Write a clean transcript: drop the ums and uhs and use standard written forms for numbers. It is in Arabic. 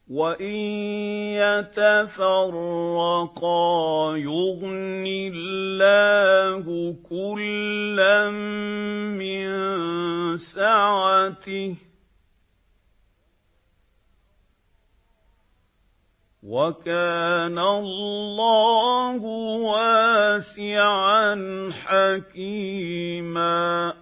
وَإِن يَتَفَرَّقَا يُغْنِ اللَّهُ كُلًّا مِّن سَعَتِهِ ۚ وَكَانَ اللَّهُ وَاسِعًا حَكِيمًا